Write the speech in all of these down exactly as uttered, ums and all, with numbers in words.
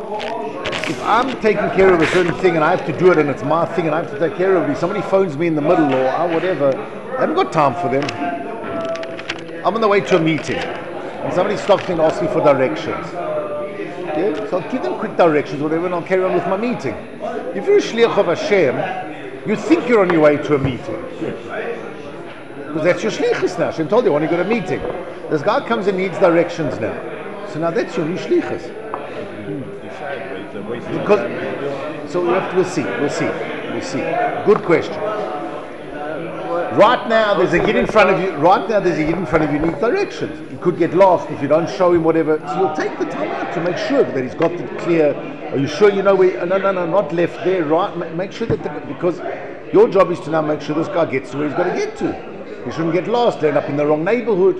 if I'm taking care of a certain thing and I have to do it and it's my thing and I have to take care of it, if somebody phones me in the middle or uh, whatever, I haven't got time for them. I'm on the way to a meeting and somebody stops me and asks me for directions. Yeah? So I'll give them quick directions, whatever, and I'll carry on with my meeting. If you're a shliach of Hashem, you think you're on your way to a meeting. Because that's your shlichus now. Hashem told you, I want to go to a meeting. This guy comes and needs directions now. So now that's your new shlichus. Because, so we have to, we'll see, we'll see, we'll see. Good question. Right now, there's a kid in front of you. Right now, there's a kid in front of you. Needs directions. He could get lost if you don't show him whatever. So you'll take the time out to make sure that he's got it clear. Are you sure you know where? No, no, no, not left there. Right. Make sure that the, because your job is to now make sure this guy gets to where he's got to get to. He shouldn't get lost. End up in the wrong neighborhood.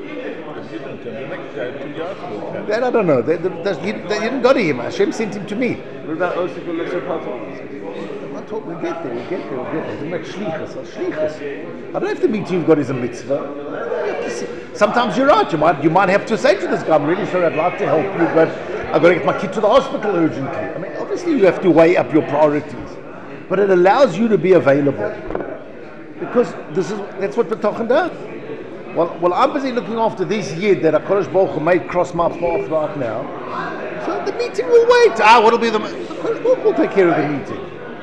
That I don't know. They, they, they, he, they didn't go to him. Hashem sent him to me. What about Osik and Mitzvah? We get there, we get there, we get there. It's about shlichus, shlichus. I don't have to meet you. You've got his mitzvah. Sometimes you're right. You might, you might have to say to this guy, "I'm really sorry. I'd like to help you, but I've got to get my kid to the hospital urgently." I mean, obviously, you have to weigh up your priorities, but it allows you to be available because this is that's what B'tochen does. Well, well, I'm busy looking after this yid that HaKadosh Baruch Hu made cross my path right now. So the meeting will wait. Ah, what'll be the HaKadosh Baruch Hu will take care of the meeting.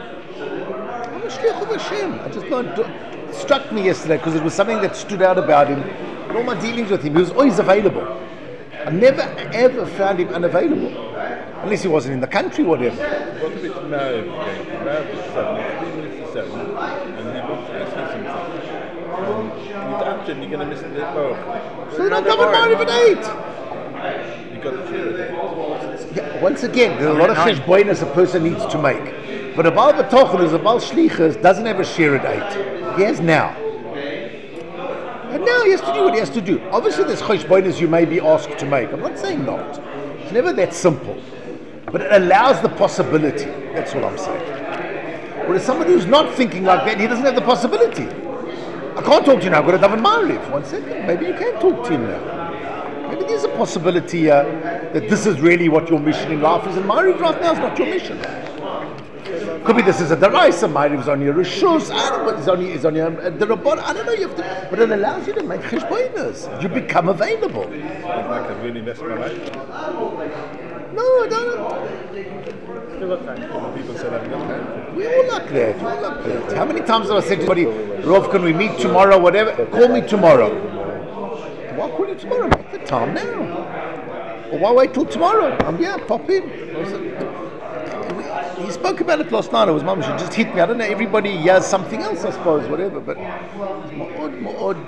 I just know it struck me yesterday because it was something that stood out about him. In all my dealings with him, he was always available. I never ever found him unavailable, unless he wasn't in the country, whatever. What if it's married again? Married at seven, three minutes to seven, and he wants to listen to something. And with action, you're going to miss the boat. So then I'll come and marry at eight. You got to cheer it. Yeah, once again, there's a lot of cheshbonos a person needs to make. But a Baal B'tochen is a Baal Shlichus doesn't have a share at eight. He has now. And now he has to do what he has to do. Obviously there's cheshbonos you may be asked to make. I'm not saying not. It's never that simple. But it allows the possibility. That's what I'm saying. Whereas somebody who's not thinking like that, he doesn't have the possibility. I can't talk to you now, I've got a Daven Ma'ariv. One second, maybe you can talk to him now. Maybe there's a possibility uh, that this is really what your mission in life is, and Ma'ariv right now is not your mission. Could be this is a deraisa, Ma'ariv is on your rishus, I don't know what is on your, is on your uh, the rabban, I don't know, you have to, but it allows you to make cheshbonos. You become available. Like a really mess my life. No, I don't. People say that. We all like that. We all like that. How many times have I said to somebody, Rov, can we meet tomorrow, whatever? Call me tomorrow. Why call you tomorrow? Make the time now. Or why wait till tomorrow? I'm here, pop in. He spoke about it last night. It was mum, she just hit me. I don't know, everybody has something else, I suppose, whatever, but it's more odd, more odd.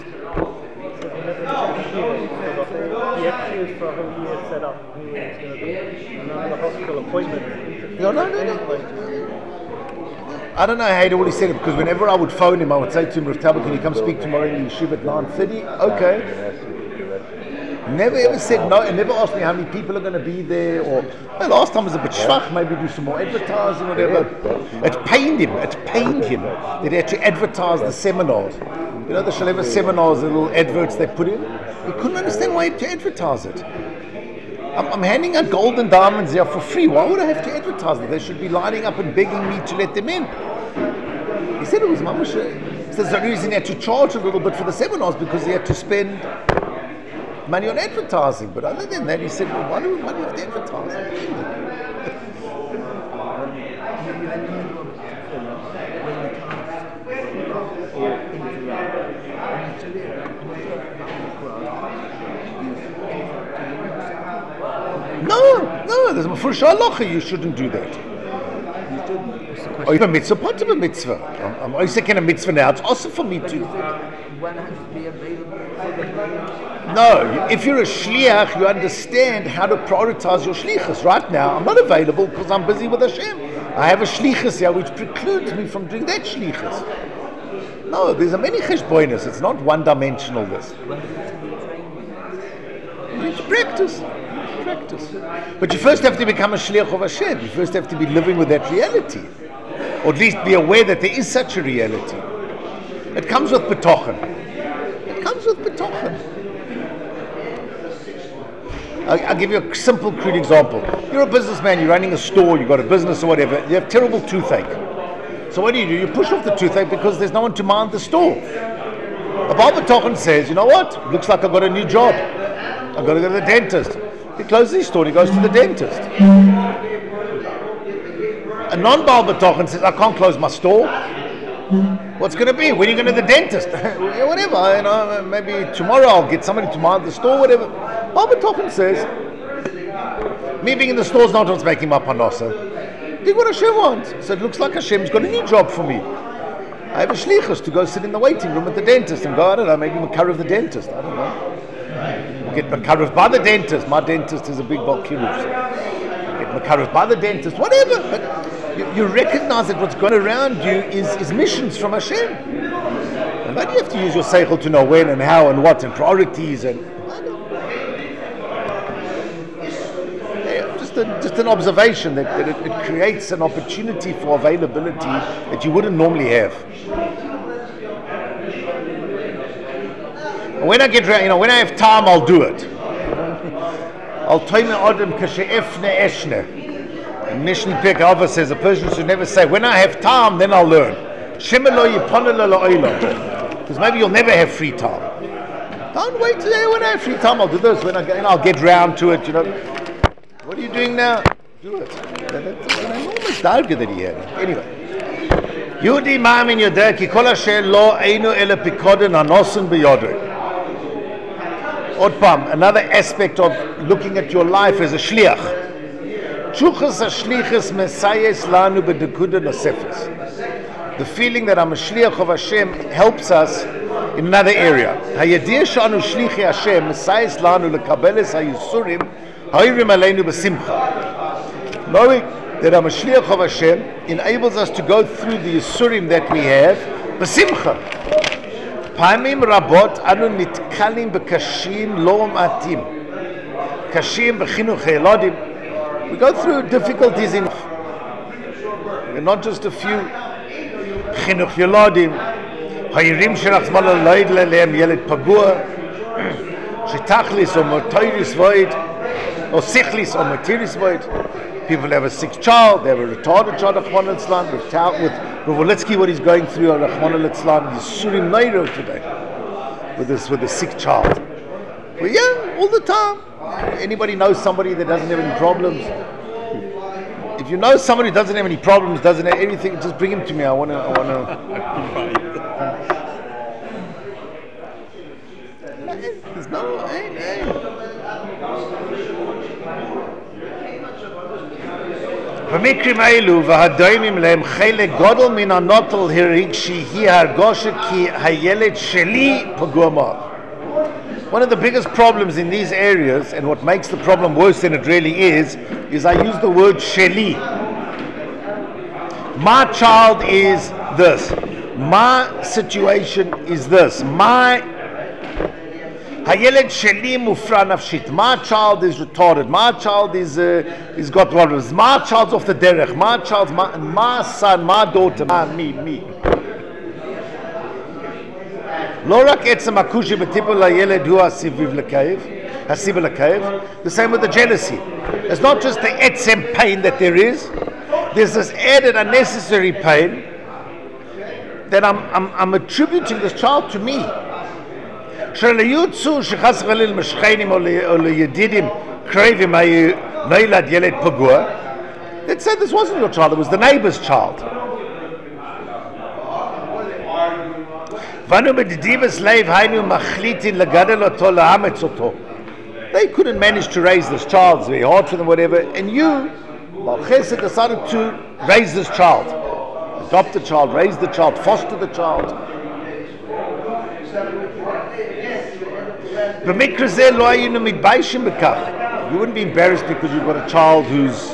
The excuse for who he had set up, who he was going to be, and then the hospital appointment. No, no, no, no. I don't know how to really said it, because whenever I would phone him, I would say to him, Rav Talbot, can you come speak tomorrow in the yeshiva at nine thirty? Okay. Never ever said no, and never asked me how many people are going to be there, or well, last time was a bit schwach, maybe do some more advertising, whatever. It pained him, it pained him that he had to advertise the seminars. You know the Shaleva seminars, the little adverts they put in? He couldn't understand why he had to advertise it. I'm, I'm handing out gold and diamonds there for free. Why would I have to advertise it? They should be lining up and begging me to let them in. He said it was mamash. He says the reason he had to charge a little bit for the seminars because he had to spend money on advertising, but other than that, he said, well, why do we, why do we have to advertise? No, no, there's a mafurish halacha, you shouldn't do that. Oh, you have a mitzvah, part of a mitzvah. I'm always saying a mitzvah now, it's also for me to. One has to be available for the No, if you're a shliach, you understand how to prioritize your shlichus. Right now, I'm not available because I'm busy with Hashem. I have a shlichus here which precludes me from doing that shlichus. No, there's a many cheshbonos. It's not one-dimensional. This. You need to practice. Practice. But you first have to become a shliach of Hashem. You first have to be living with that reality, or at least be aware that there is such a reality. It comes with betochen. It comes with betochen. I'll, I'll give you a simple, crude example. You're a businessman, you're running a store, you've got a business or whatever, you have terrible toothache. So what do you do? You push off the toothache because there's no one to mind the store. A Baal B'tochen says, you know what? Looks like I've got a new job. I've got to go to the dentist. He closes his store and he goes to the dentist. A non-Baal B'tochen says, I can't close my store. What's going to be? When are you going to the dentist? Whatever, you know, maybe tomorrow I'll get somebody to mind the store, whatever. Baal B'tochen says, me being in the store is not what's making my parnasa. Do what Hashem wants. So it looks like Hashem's got a new job for me. I have a shlichus to go sit in the waiting room at the dentist and go, I don't know, maybe Makarav the dentist, I don't know. Get Makarav by the dentist. My dentist is a big Baal Kiruv. Get Makarav by the dentist, whatever. But you, you recognize that what's going around you is, is missions from Hashem. And then you have to use your seichel to know when and how and what and priorities and yeah, just, a, just an observation that, that it, it creates an opportunity for availability that you wouldn't normally have. When I get, you know, when I have time, I'll do it. I'll tell me Adam kashe'efne eshne. Mishnah Pirkei Avos says a person should never say, when I have time, then I'll learn. Because maybe you'll never have free time. Don't wait today. When I have free time, I'll do this. When I get, you know, I'll get round to it. You know, what are you doing now? Do it. That's an enormous darga that he had. Anyway. Yehudi ma'amin yodeh ki kol asher lo einu ele pikoden hanosun b'yodeh. Otpam, another aspect of looking at your life as a shliach. Chuchas hashlichus mesayes lanu b'dekuda nosefes. The feeling that I'm a shliach of Hashem helps us in another area. Hayediyah shanu shlichi Hashem mesayes lanu lekabeles hayisurim ha'yirim aleinu b'simcha. Knowing that I'm a shliach of Hashem enables us to go through the yisurim that we have b'simcha. פעמים רבות אנו נתקלים בקשים לא מעטים. קשים בחינוך הילדים. We go through difficulties in and not just a few. חינוך ילדים. הילדים שרחמנא לילה להם ילד פגוע. שתכליס או מוטויריס וויד. או sichlis or materiis void. People have a sick child, they have a retarded child, Rachmana litzlan, with with Rovolitsky, what he's going through, Rachmana litzlan, he's Surim Nairo today, with this with a sick child. But yeah, all the time. Anybody knows somebody that doesn't have any problems? If you know somebody who doesn't have any problems, doesn't have anything, just bring him to me. I wanna, I wanna. There's no, hey, hey. במקרים האלו והדוימים להם חלק גודל מן הנוטל הרגשי היא הרגושת כי הילד שלי פגוע מאוד. One of the biggest problems in these areas, and what makes the problem worse than it really is, is I use the word sheli. My child is this. My situation is this. My Hayeled sheli mufra nafshit. My child is retarded. My child is uh, is got problems. My child's off the derech. My child's my, my son, my daughter, my, me, me. Lo rak etzem akushi b'tipul hayeled hu hasiviv l'kayev, hasiv l'kayev. The same with the jealousy. It's not just the etzem pain that there is. There's this added unnecessary pain that I'm I'm, I'm attributing this child to me. שלא שחס וחלילה משכנים או לידידים קרבים נולד ילד פגוע. Let's say this wasn't your child, it was the neighbor's child. ואנו בדיבס לב היינו מחליטים לגדל אותו, לאמץ אותו. They couldn't manage to raise this child, it's very hard for them, whatever, and you, Baal Chesed, decided to raise this child. Adopt the child, raise the child, foster the child. You wouldn't be embarrassed because you've got a child who's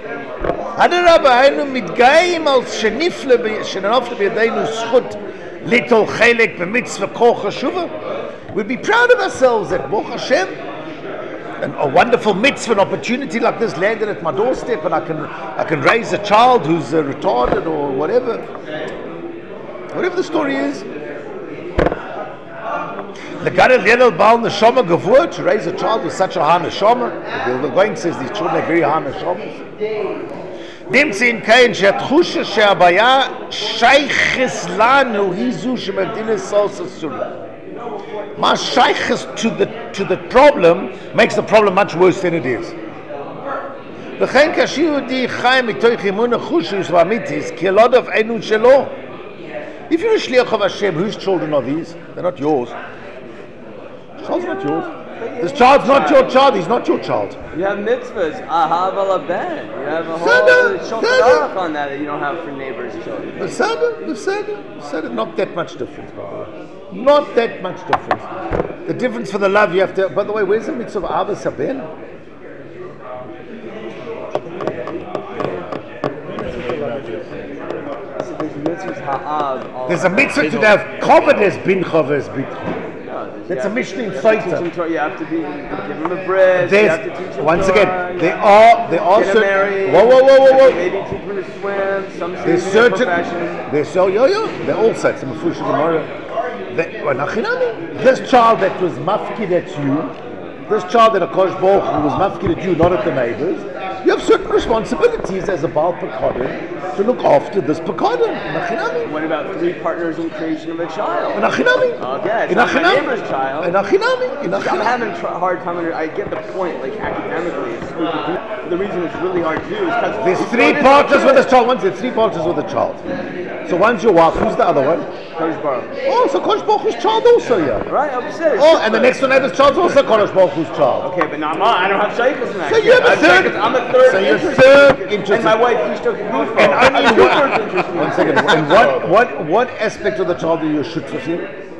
we'd be proud of ourselves that Baruch Hashem, and a wonderful mitzvah, an opportunity like this landed at my doorstep, and I can I can raise a child who's uh, retarded or whatever whatever the story is. The Gadol Yedel Baal Neshama Gavur, to raise a child with such a high Neshama. The going says these children have very high Neshamas. נמצא in kein שהתחושה שהבעיה שייכת לנו היא זו שמגדיל סוס הסולה. מה שייכת to the to the problem makes the problem much worse than it is. לכן כאשר יהודי חי מתוך אמון החושוס והאמיתיס כילדיו אינו שלו. If you're a shliach of Hashem, whose children are these? They're not yours. This child's not yours. This child's not your child. He's not your child. You have mitzvahs, ahav ala ben. You have a whole Sada, shulchan Sada. aruch on that that you don't have for neighbors' children. Besada, Besada, Besada, not that much difference, by the way. Not that much difference. The difference for the love you have to. By the way, where's the mitzvah of Avos Haben? So there's mitzvahs ha'av. all There's a around. mitzvah to have covered as bincha v'es bitcha. No, there's- That's you a have- Mishnah in you have to teach Saita. him Torah, You have to be, give him a bris, you have to teach There's him once Torah, again, you there have are there are to get him certain. married, Whoa, whoa, whoa, whoa, whoa. maybe teach him to swim, some There's things in their certain. profession. There's so yo yo. They're all sets. I'm a fush Gemara. That- well, nachinami. This child that was mafkid at you, this child that Akash Baruch Hu was mafkid at you, not at the neighbors. You have certain responsibilities as a Baal Pekodin to look after this Pekodin. Nachinami. What about three partners in creation of a child? Nachinami. Okay, it's not my neighbor's child. Nachinami. I'm Nachinami. having a tr- hard time under. I get the point, like academically, it's stupid. to do. The reason it's really hard to do is because There's three partners with this child. One's there's three partners with the child. So one's your wife. Who's the other one? Kodesh Baruch. Oh, so Kodesh Baruch Hu's child also, yeah. Right, I'm saying. Oh, and the next door neighbor's child's also Kodesh Baruch Hu's child. Okay, but not mine. I don't have shaykhs in that. So kid. you have a I have third- shaykhs. I'm a third. so you're interested. third interested. And my wife Ishtok Gufo. And only I'm one, super interested. one second. And what, what, what aspect of the child do you shoot for him?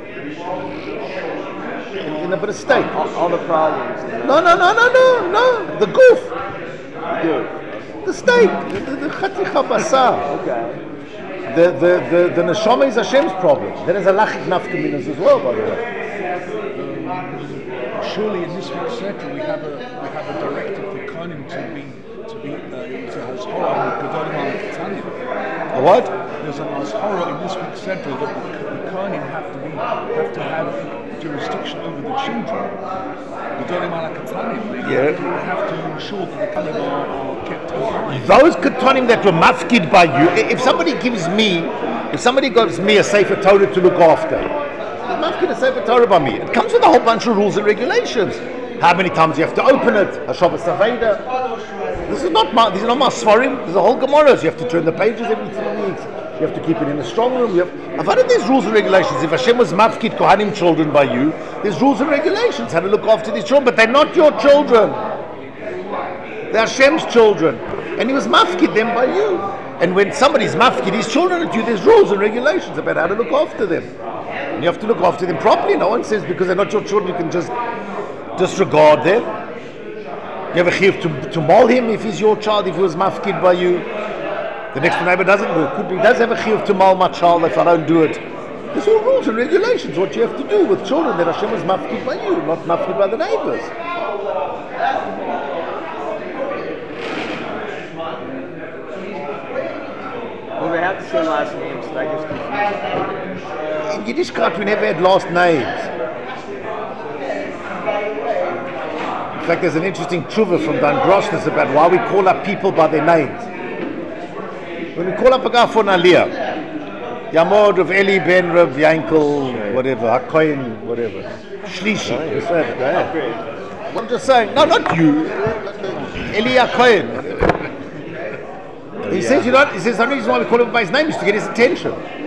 In, in a bit of steak. all, all the problems. No, no, no, no, no, no. The goof. Good. The steak. The, the, the chaticha basar. Okay. The, the, the, the neshama is Hashem's problem. There is a lachik nafkaminas as well, by the way. Surely in this week's circle we have a we have a directive for Kohanim to be to be uh, to Hashora and Gedolim al Ketanim. A what? There's an Hashora in this week's circle that the, the Kohanim have to be have to have jurisdiction over the children. Gedolim al Ketanim. They Yeah. have to ensure that the Kohanim are, are kept alive. Those ketonim that were mafkid by you, i- if somebody gives me, if somebody gives me a Sefer Torah to look after, it's mafkid a Sefer Torah by me. It comes with a whole bunch of rules and regulations. How many times you have to open it? Hashavas Saveda. This is not my, these are not my svarim. There's a whole Gemara. You have to turn the pages every three weeks. You have to keep it in a strong room. You have, I've heard of these rules and regulations. If Hashem was mafkid Kohanim children by you, there's rules and regulations how to look after these children, but they're not your children. They're Hashem's children. And he was mafkid them by you. And when somebody's mafkid his children at you, there's rules and regulations about how to look after them. And you have to look after them properly. No one says because they're not your children, you can just disregard them. You have a chiyuv to, to maul him if he's your child, if he was mafkid by you. The next door neighbor doesn't do it. Could be, does have a chiyuv to maul my child if I don't do it. There's all rules and regulations, what you have to do with children that Hashem was mafkid by you, not mafkid by the neighbors. Well, they have the same last names, so that gets confusing. In Yiddishkeit, we never had last names. In fact, there's an interesting tshuva from Dan Grossness about why we call up people by their names. When we call up a guy for an aliyah, Yamod of Eli Ben Rav Yankel, whatever, Hakoyin, whatever, Shlishi. That's right, yeah. I'm just saying, no, not you, Eli Hakoyin. He says, you know, he says the only reason why we call him by his name is to get his attention.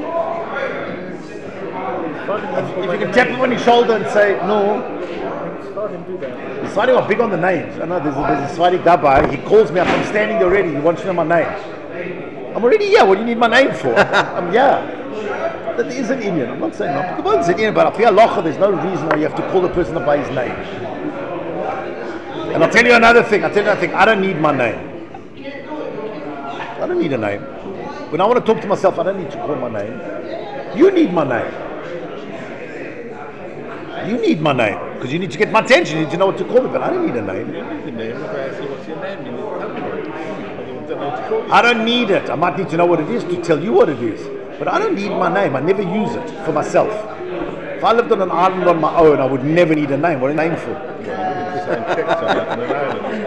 If you can tap him on his shoulder and say, no. Saw him do that. The Swadi are big on the names. I know there's a, there's a Swadi Gabbai. He calls me up. I'm standing there already. He wants to know my name. I'm already here. What do you need my name for? I'm here. That is an Indian. I'm not saying not. Come on, it's an Indian, but up here, Locha, there's no reason why you have to call the person up by his name. And I'll tell you another thing. I'll tell you another thing. I don't need my name. I don't need a name. When I want to talk to myself, I don't need to call my name. You need my name. You need my name because you need to get my attention. You need to know what to call me, but I don't need a name. You need the name, if I ask you what's your name, you need to tell me what it is. You don't know what to call you. I don't need it. I might need to know what it is to tell you what it is. But I don't need my name. I never use it for myself. If I lived on an island on my own, I would never need a name. What a name for? Just sign checks on that on an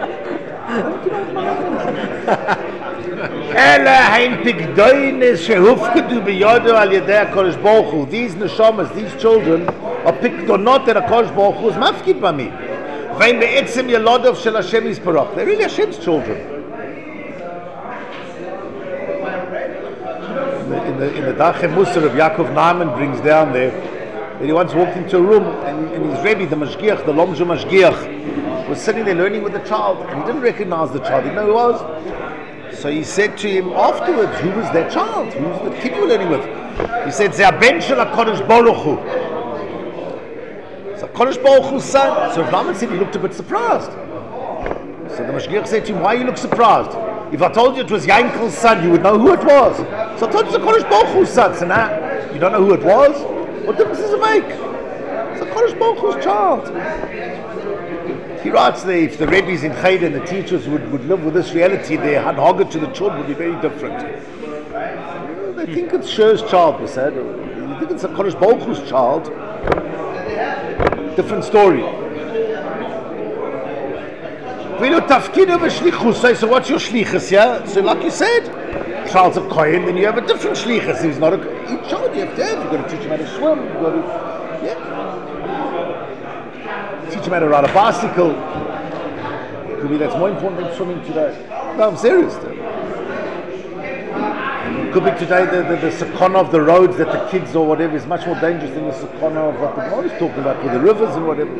island. אלה הם פקדוינס שהופקדו בידו על ידי הקדוש ברוך הוא. These neshamas, these children, are פקדונות that הקדוש ברוך הוא is מפקיד במי. והם בעצם ילודov של השם יסברך. They're really Hashem's children. In the, in the, in the Dachem Musar of Yaakov Naaman brings down there that he once walked into a room and, and his Rebbe, the Mashgiach, the Lomzha Mashgiach, was sitting there learning with the child and he didn't recognize the child. He didn't know who it was. So he said to him afterwards, who was that child? Who was the kid you were learning with? He said, Ze ben shel HaKadosh Baruch Hu. So HaKadosh Baruch Hu's son. So Rav said he looked a bit surprised. So the Mashgiach said to him, why you look surprised? If I told you it was Yankel's son, you would know who it was. So I told you it's HaKadosh Baruch Hu's son. So now, you don't know who it was? What difference does it make? It's HaKadosh Baruch Hu's child. He writes there, if the Rebbe's in Cheder and the teachers would, would live with this reality, their hanhaga to the children would be very different. They think it's Sher's child, we said. You think it's a Kodesh Baruch Hu's child. Different story. So what's your shlichus, yeah? So like you said, child's a kohen, then you have a different shlichus. He's not a each child you have to have. You've got to teach him how to swim. You've got to, yeah. Teach him how to ride a bicycle. Could be that's more important than swimming today. No, I'm serious. Though. Could be today the, the, the sakana of the roads that the kids or whatever is much more dangerous than the sakana of what the Gemara is talking about with the rivers and whatever.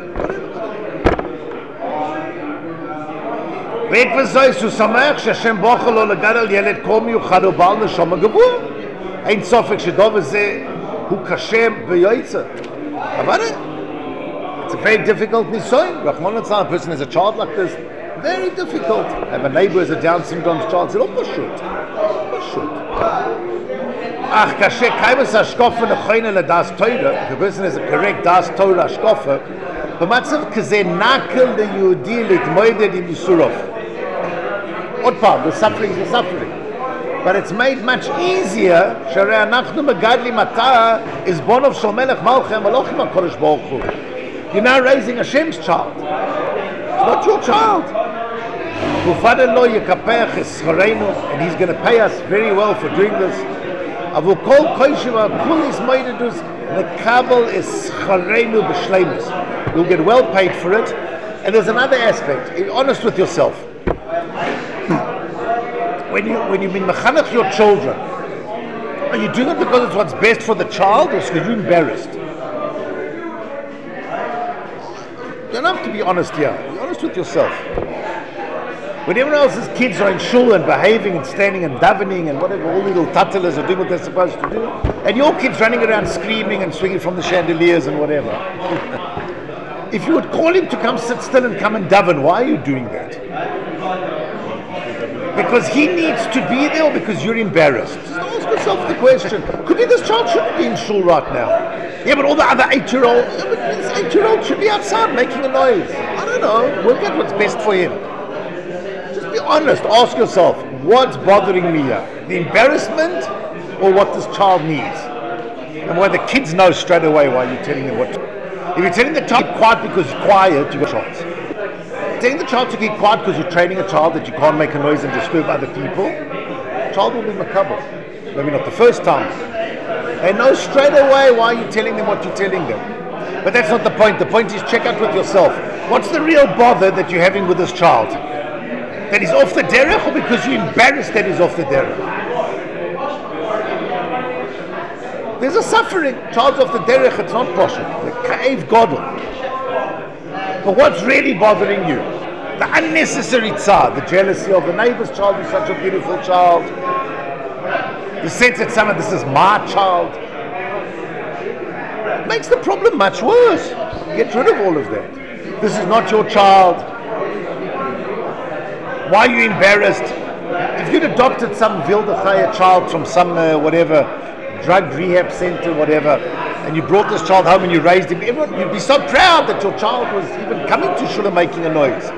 Weet we zo, so samach שהשם בוחר לו לגדל ילד כה מיוחד ובעל נשמה גבוה. אין ספק שדבר זה הוא קשה ביועצה. אבל it's a very difficult nisoin. Rahman al-Tzal, a person has a child like this, very difficult. I have a neighbor who has a Down syndrome child, said, oh, pashut. Pashut. Ach, kashe kaimus hashkofa nechoyne ledas Torah, the person has a correct das Torah hashkofa, b'matzav kazeh nakel leyehudi litmoided im yisurov. Otpam, the suffering is the suffering. But it's made much easier, sharei anachnu megadli matah, is bonov shel melech malchem v'lochim HaKadosh Baruch Hu. You're now raising Hashem's child. It's not your child. And he's going to pay us very well for doing this. You'll get well paid for it. And there's another aspect. Be honest with yourself. When you when you've been mechanech your children, are you doing it because it's what's best for the child, or because you're embarrassed? You don't have to be honest here. Be honest with yourself. When everyone else's kids are in shul and behaving and standing and davening and whatever, all little tatalas are doing what they're supposed to do, and your kids running around screaming and swinging from the chandeliers and whatever. If you would call him to come sit still and come and daven, why are you doing that? Because he needs to be there or because you're embarrassed? Just ask yourself the question. Could be this child shouldn't be in shul right now. Yeah, but all the other eight-year-olds, yeah, but this eight-year-old should be outside making a noise. I don't know. Work out what's best for him. Just be honest. Ask yourself, what's bothering me here? The embarrassment or what this child needs? And why the kids know straight away why you're telling them what to. If you're telling the child to be quiet because you're quiet, you've got a chance. Telling the child to be quiet because you're training a child that you can't make a noise and disturb other people, the child will be makabel. Maybe not the first time. They know straight away why you're telling them what you're telling them. But that's not the point. The point is check out with yourself. What's the real bother that you're having with this child? That he's off the derech, or because you're embarrassed that he's off the derech? There's a suffering. Child's off the derech, it's not possible. The ka'ev godel. But what's really bothering you? The unnecessary tsar, the jealousy of the neighbor's child who's such a beautiful child. The sense that someone, this is my child. It makes the problem much worse. Get rid of all of that. This is not your child. Why are you embarrassed? If you'd adopted some Vildachaya child from some uh, whatever, drug rehab center, whatever, and you brought this child home and you raised him, everyone, you'd be so proud that your child was even coming to shul and making a noise.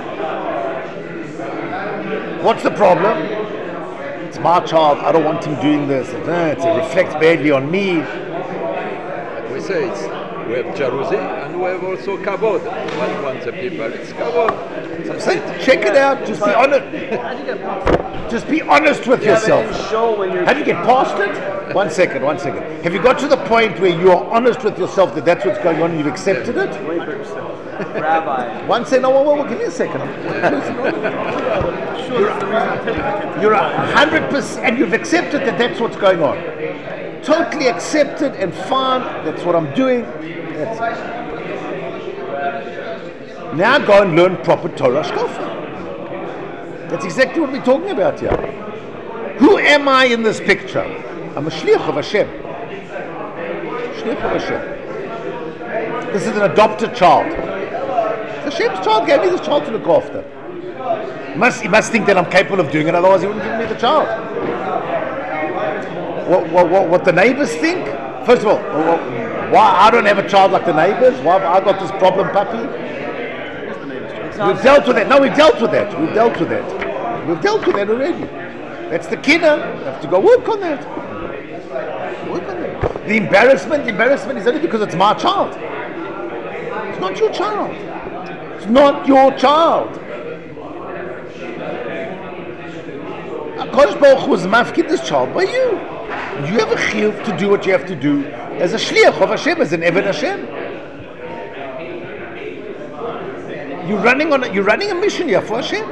What's the problem? It's my child, I don't want him doing this. It reflects badly on me. Like we say, it's We have jalousie and we have also kavod. What wants the people? It's kavod. That's So it. check it out. Just be honest. Just be honest with Yeah, but yourself. then show when you're. How do you get past it? One second, one second. Have you got to the point where you are honest with yourself that that's what's going on and you've accepted it? Rabbi. One second, no, whoa, whoa, whoa, give me a second. You're a hundred percent, and you've accepted that that's what's going on. Totally accepted and fine, that's what I'm doing. That's it. Now go and learn proper Torah Shkofa. That's exactly what we're talking about here. Who am I in this picture? I'm a shliach of Hashem. Shliach of Hashem. This is an adopted child. Hashem's child gave me this child to look after. He must, he must think that I'm capable of doing it, otherwise he wouldn't give me the child. What, what, what, what the neighbors think? First of all, why I don't have a child like the neighbors? Why have I got this problem, puppy? We've dealt with that. No, we've dealt with that. We've dealt with that. We've dealt with that already. That's the kidder. You have to go work on that. Work on that. The embarrassment, the embarrassment is only because it's my child. It's not your child. It's not your child. HaKadosh Baruch Hu was mafkid this child by you. You have a chiyuv to do what you have to do as a shliach of Hashem, as an Eved Hashem. You're running on. A, you're running a mission here for Hashem.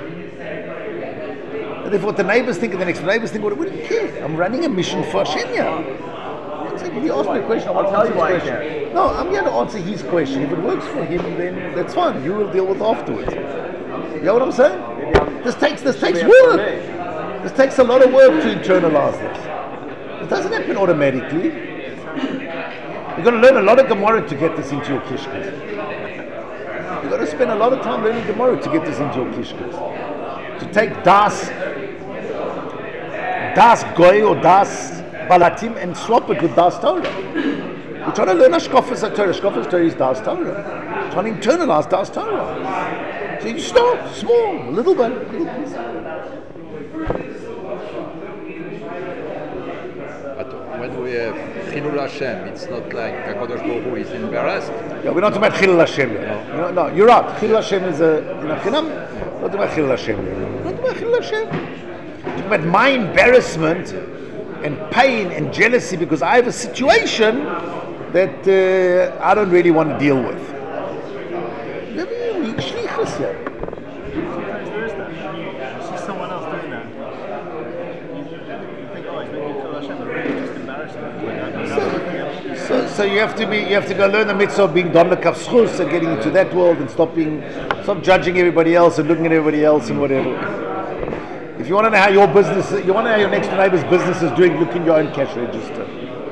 And if what the neighbors think and the next neighbors think, what, what do you care? I'm running a mission for Hashem here. If you ask me a question, I want to answer his question. No, I'm going to answer his question. If it works for him, then that's fine. You will deal with it afterwards. You know what I'm saying? This takes this takes work. This takes a lot of work to internalize this. It doesn't happen automatically. You've got to learn a lot of Gemara to get this into your kishkas. You've got to spend a lot of time learning Gemara to get this into your kishkas. To take das, das goy or das balatim and swap it with das Torah. We're trying to learn Hashkafas Torah. Hashkafas Torah is das Torah. We're trying to internalize das Torah. So you start small, a little bit, a little bit. But when we have Chilul Hashem, it's not like HaKadosh Baruch Hu is embarrassed. Yeah, we're not talking about Chilul Hashem yet. No. no, no, you're right. Chilul Hashem is a in a chinam. We're not talking about Chilul Hashem yet. We're not talking about Chilul Hashem. We're talking about my embarrassment and pain and jealousy because I have a situation that uh, I don't really want to deal with. Very unique shlichus here. Sometimes there is that. You see someone else doing that. You, you think, oh, he's making me feel ashamed. But really just embarrassing. So, so you have to be, you have to go learn the mitzvah of being don lekaf schus and getting into that world and stop being, stop judging everybody else and looking at everybody else and whatever. If you want to know how your business, you want to know how your next door neighbor's business is doing, look in your own cash register.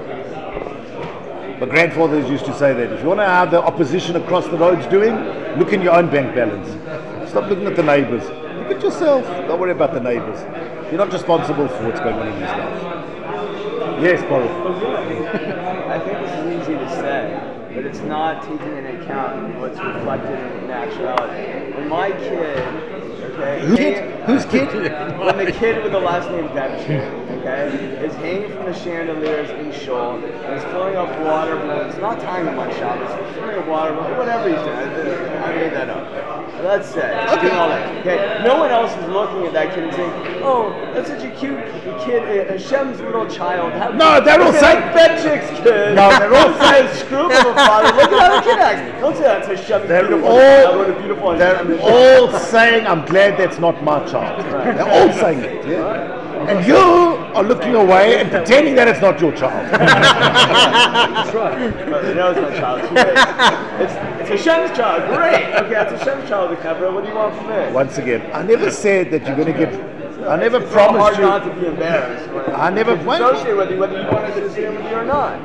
My grandfathers used to say that. If you want to know how the opposition across the road's doing, look in your own bank balance. Stop looking at the neighbors. Look at yourself. Don't worry about the neighbors. You're not responsible for what's going on in his life. Yes, Paul. I think this is easy to say, but it's not taking into account what's reflected in actuality. When my kid, okay, Who's kid? Who's kid? when the kid with the last name Debshire, okay, is hanging from the chandeliers in Shul, and he's filling up water balloons, not tying them on Shabbos, he's filling up water balloons, whatever he's doing. I, I made that up. Let's say, okay. Doing all that. Okay, no one else is looking at that kid and saying, "Oh, that's such a cute kid, Hashem's little child." How No, they're all saying Betchick's kid. No, they're all saying screw of a father. Look at how the kid acts. Don't say that to Hashem's They're beautiful all, child. What a beautiful they're Hashem is. all saying, I'm glad that's not my child. Right. They're all saying it. Yeah? And you are looking away and pretending that it's not your child. That's right. But you know it's my child. It's, it's Hashem's child. Great. Okay, it's Hashem's child, the Kavra. What do you want from me? Once again, I never said that you're going to get. I never it's promised hard you. not to be embarrassed. When I never. it's associated with you, whether you want to associate with you or not.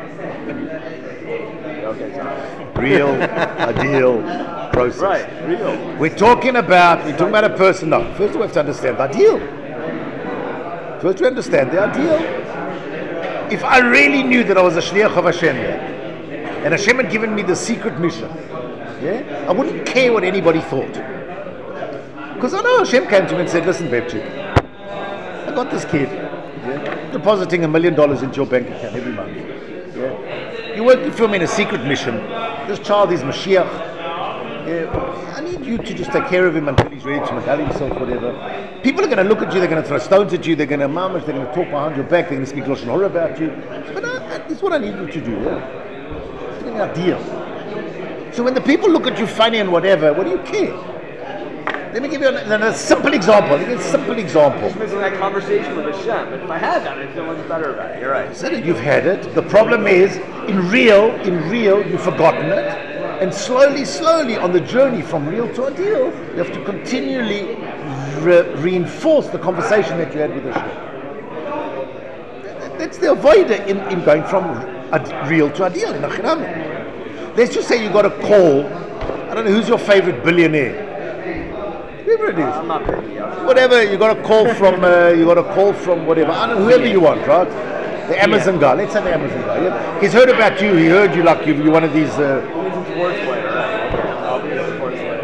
Okay, sorry. Real, ideal process. Right, real. We're talking about. We're talking about a person. No, first we have to understand the ideal. First we understand the ideal. If I really knew that I was a shliach of Hashem, and Hashem had given me the secret mission, yeah, I wouldn't care what anybody thought. Because I know Hashem came to me and said, "Listen, Bebchik, I got this kid, yeah, depositing a million dollars into your bank account every month. Yeah, You're working for him in a secret mission. This child is Mashiach. Yeah, I need you to just take care of him until he's ready to medal himself, whatever. People are going to look at you, they're going to throw stones at you, they're going to mamash, they're going to talk behind your back, they're going to speak Lashon Hara about you. But uh, this is what I need you to do. Yeah? It's an ideal. So when the people look at you funny and whatever, what do you care? Let me give you a, a simple example. Let me give you a simple example. Just missing that conversation with Hashem. But if I had that, I'd feel much better about it. You're right. So that you've had it. The problem is, in real, in real, you've forgotten it. And slowly, slowly, on the journey from real to ideal, you have to continually re- reinforce the conversation that you had with Hashem. That's the avoider in, in going from ad- real to ideal. In Achinami. Let's just say you got a call. I don't know, who's your favorite billionaire? Whoever it is. I'm not picky. Whatever, you got a call from, uh, you got a call from whatever, I don't know, whoever you want, right? The Amazon guy, let's say the Amazon guy. Yeah? He's heard about you, he heard you like you, you're one of these... Uh, He's into wordplay, right? Okay, I'll be into wordplay.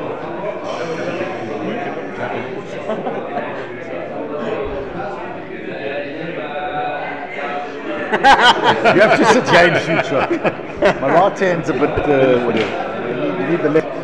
you have to sit here in future. My right hand's a bit, uh, whatever. You need, you need the left.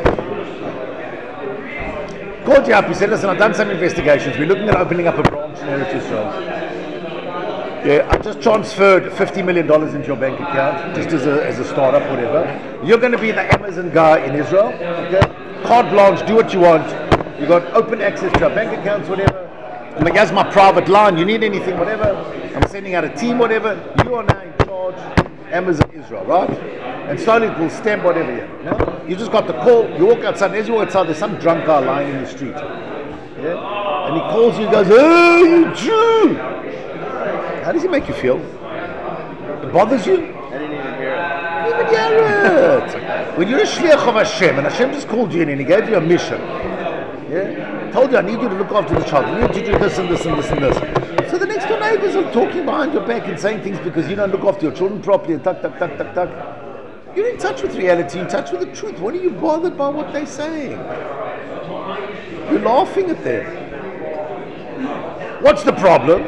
Called you up, he said, listen, I've done some investigations. We're looking at opening up a branch in Eretz Yisrael. Yeah, I just transferred fifty million dollars into your bank account, just as a, as a startup, whatever. You're going to be the Amazon guy in Israel, okay? Carte blanche, do what you want. You got open access to our bank accounts, whatever. I'm like, here's my private line, you need anything, whatever. I'm sending out a team, whatever. You are now in charge, Amazon Israel, right? And slowly it will stamp whatever you know? You just got the call, you walk outside, and as you walk outside, there's some drunk guy lying in the street. Yeah? And he calls you and goes, hey, you Jew! How does he make you feel? It bothers you? I didn't even hear it. You didn't hear it. When you're a shliach of Hashem, and Hashem just called you in and he gave you a mission, yeah? Told you, I need you to look after the child, I need you to do this and this and this and this. So the next door neighbors are talking behind your back and saying things because you don't look after your children properly, and tuck, tuck, tuck, tuck, tuck. You're in touch with reality, in touch with the truth. What are you bothered by what they're saying? You're laughing at them. What's the problem?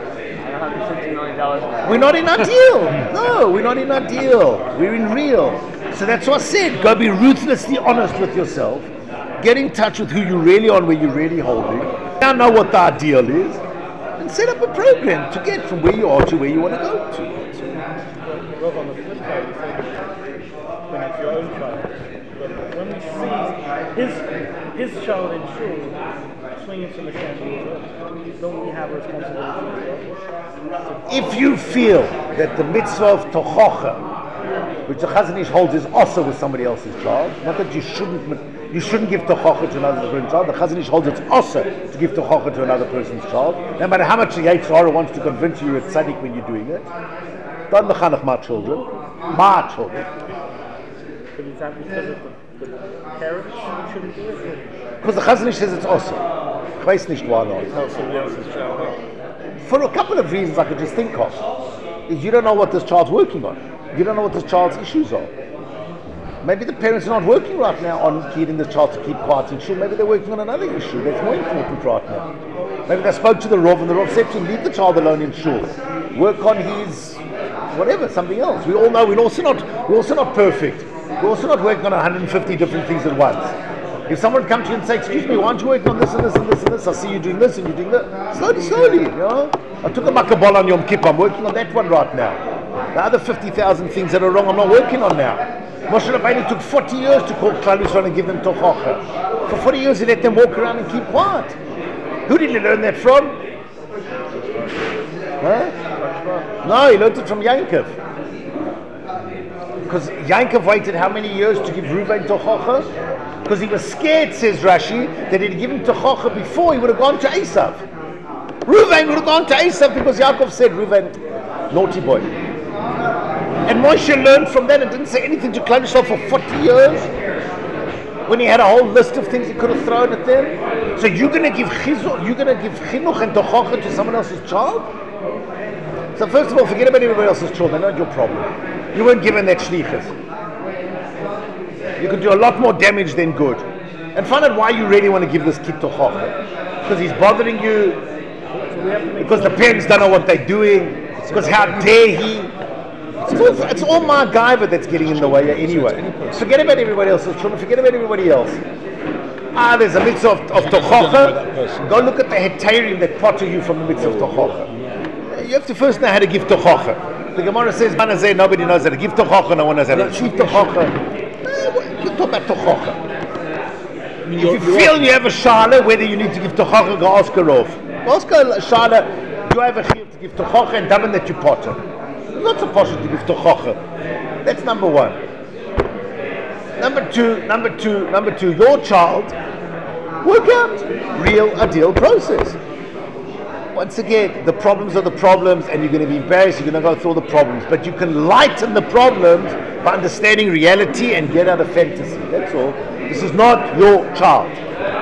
We're not in ideal. No, we're not in ideal. We're in real. So that's what I said. Go be ruthlessly honest with yourself. Get in touch with who you really are and where you're really holding. Now know what the ideal is. And set up a program to get from where you are to where you want to go to. Rob, on the flip side, you say when it's your own child. But when we see his his child in shul swinging from the chandelier, don't we have a responsibility as well? If you feel that the mitzvah of tochocha, which the Chazon Ish holds, is also with somebody else's child, not that you shouldn't you shouldn't give tochocha to another person's child, the Chazon Ish holds it's also to give tochocha to another person's child, no matter how much the Yetzer Hara wants to convince you you're a tzaddik when you're doing it. Don't mechanech my children, my children. But is that because of the, the parents who shouldn't do it? Because the Chazon Ish says it's also. Ich weiß nicht why not. Help somebody else's child out. For a couple of reasons I could just think of. Is you don't know what this child's working on. You don't know what this child's issues are. Maybe the parents are not working right now on getting the child to keep quiet in shul. Maybe they're working on another issue that's more important right now. Maybe they spoke to the Rav and the Rav said to him, leave the child alone in shul. Work on his whatever, something else. We all know we're also not we're also not perfect. We're also not working on one hundred fifty different things at once. If someone comes to you and say, excuse me, why aren't you working on this and this and this and this? I see you doing this and you're doing that. Slowly, slowly, you know. I took a makabal on Yom Kippur. I'm working on that one right now. The other fifty thousand things that are wrong, I'm not working on now. Moshe Rabbeinu took forty years to call Klal Yisrael and give them tochocha. For forty years he let them walk around and keep quiet. Who did he learn that from? Huh? No, he learned it from Yankov. Because Yankov waited how many years to give Reuven tochocha? Because he was scared, says Rashi, that he'd given tochocha before, he would have gone to Esav. Reuven would have gone to Esav because Yaakov said, Reuven, naughty boy. And Moshe learned from that and didn't say anything to Klal Yisrael for forty years, when he had a whole list of things he could have thrown at them. So you're going to give chizuch, you're going to give chinuch and tochocha to someone else's child? So first of all, forget about everybody else's children, they're not your problem. You weren't given that shlichus. You could do a lot more damage than good. And find out why you really want to give this kid tochocha. Because he's bothering you, because the parents don't know what they're doing, because how dare he. It's all, it's all my MacGyver that's getting in the way anyway. Forget about everybody else's children. Forget about everybody else. Ah, there's a mitzvah of, of tochocha. Go look at the hetairim that potter you from the mitzvah of tochocha. You have to first know how to give tochocha. The Gemara says, "Manazeh." Nobody knows how to give tochocha. No one knows how to achieve tochocha. You talk about tochocha. If you feel you have a shala, whether you need to give tochocha, go ask her off. Go ask her a shala. Do I have a chiyuv to give tochocha and daven that you potter? It's not supposed to give tochocha. That's number one. Number two, number two, number two, your child, work out real ideal process. Once again, the problems are the problems and you're going to be embarrassed, you're going to go through all the problems. But you can lighten the problems by understanding reality and get out of fantasy. That's all. This is not your child.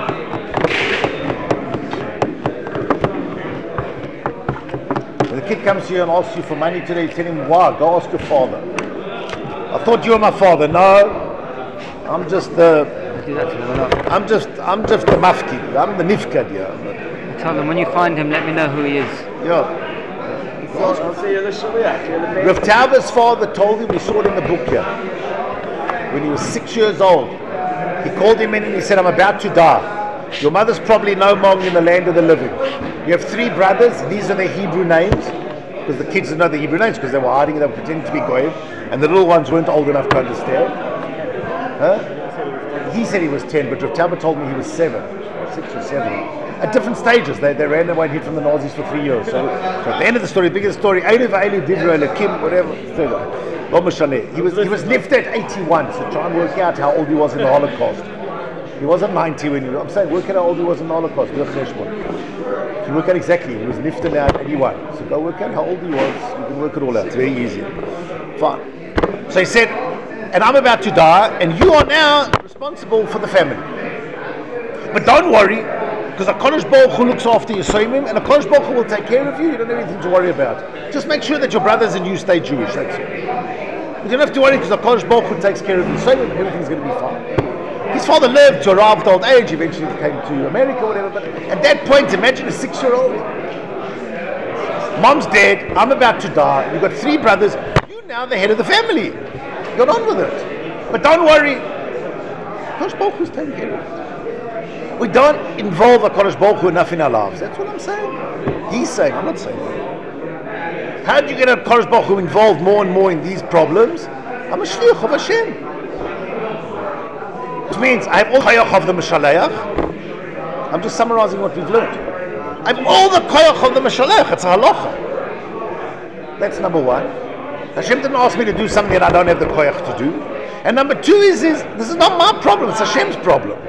When the kid comes to you and asks you for money today, tell him, why? Go ask your father. I thought you were my father. No. I'm just the. I'm just. I'm just the mafkid. I'm the nifkad. Yeah. Tell them when you find him, let me know who he is. Yeah. Well, I'll see you the shaliach. You're the main- Rav Tauber's father told him. We saw it in the book here. When he was six years old, he called him in and he said, "I'm about to die. Your mother's probably no more in the land of the living. You have three brothers. These are their Hebrew names." Because the kids didn't know the Hebrew names because they were hiding, they were pretending to be goyim, and the little ones weren't old enough to understand. Huh? He said he was ten, but Rav Tauber told me he was seven, six or seven. At different stages, they, they ran away and hid from the Nazis for three years. So, so at the end of the story, the biggest story, Eilu v'Eilu Divra Elokim, whatever. He was he was nifted at eighty-one. So try and work out how old he was in the Holocaust. He wasn't ninety when he was. I'm saying work out how old he was in the Holocaust. Do a cheshbon. You can work out exactly. He was nifted now at eighty-one. So go work out how old he was. You can work it all out. It's very easy. Fine. So he said, and I'm about to die, and you are now responsible for the family. But don't worry, because HaKadosh Baruch Hu looks after your soimim, and HaKadosh Baruch Hu will take care of you. You don't have anything to worry about. Just make sure that your brothers and you stay Jewish. That's it. You don't have to worry because HaKadosh Baruch Hu takes care of your soimim, and everything's going to be fine. His father lived to a rather old age. Eventually, he came to America, or whatever. But at that point, imagine a six-year-old. Mom's dead. I'm about to die. You've got three brothers. You're now the head of the family. Get on with it. But don't worry. HaKadosh Baruch Hu's taking care of it. We don't involve HaKadosh Baruch Hu enough in our lives. That's what I'm saying. He's saying. I'm not saying that. How do you get HaKadosh Baruch Hu involved more and more in these problems? I'm a shliach of Hashem. Which means I have all koyach of the Meshaleach. I'm just summarizing what we've learned. I have all the koyach of the Meshaleach. It's a halacha. That's number one. Hashem didn't ask me to do something that I don't have the koyach to do. And number two is, is this is not my problem, it's Hashem's problem.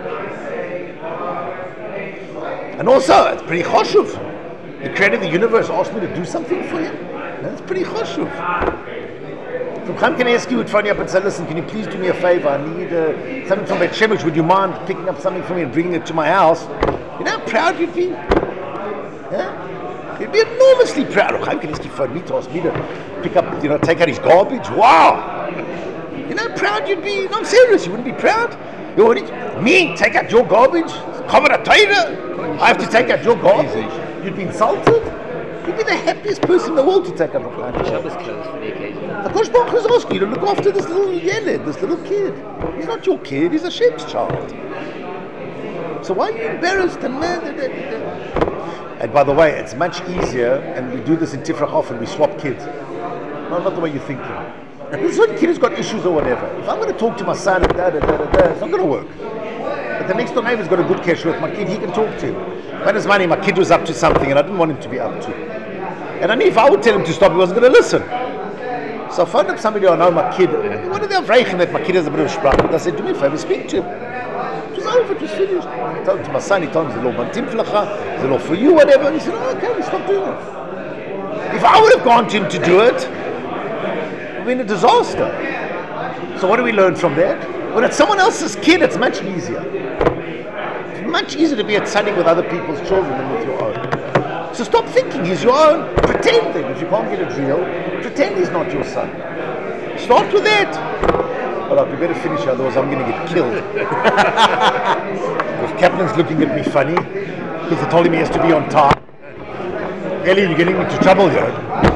And also, it's pretty choshuv. The creator of the universe asked me to do something for him. That's pretty choshuv. So Chaim can ask you, would phone you up and say, listen, can you please do me a favor? I need uh, something from Bet Shemesh. Would you mind picking up something for me and bringing it to my house? You know how proud you'd be? Yeah? You'd be enormously proud. Or Chaim can ask you, phone me to ask me to pick up, you know, take out his garbage. Wow! You know how proud you'd be? No, I'm serious. You wouldn't be proud? You already, me, take out your garbage? Cover a Torah? I have to take out your garbage? You'd be insulted? You'd be the happiest person in the world to take out your garbage. Shabbos closed for the occasion. HaKadosh Baruch Hu is asking you to look after this little yeled, this little kid. He's not your kid, he's Hashem's child. So why are you embarrassed? And, and by the way, it's much easier, and we do this in Tifrach often, we swap kids. No, not the way you're thinking. This one kid has got issues or whatever. If I'm going to talk to my son and da da da da da, it's not going to work. But the next door neighbor's got a good cash with my kid, he can talk to him. When his money, my kid was up to something and I didn't want him to be up to. And I knew if I would tell him to stop, he wasn't going to listen. So I phoned up somebody I know, my kid. What did they have that my kid has a bit of sprach? And I said, do me a favor, speak to him. It was over, it was finished. I told him to my son, he told him, it's a little bantim flacha, it's a little for you, whatever. And he said, oh, okay, we stop doing it. If I would have gone to him to do it, it would have been a disaster. So what do we learn from that? When it's someone else's kid, it's much easier. It's much easier to be at tzaddik with other people's children than with your own. So stop thinking he's your own. Pretend that if you can't get a deal, pretend he's not your son. Start with that. All right, we better finish, otherwise I'm going to get killed. Because Kaplan's looking at me funny because I told him he has to be on time. Ellie, you're getting into trouble here.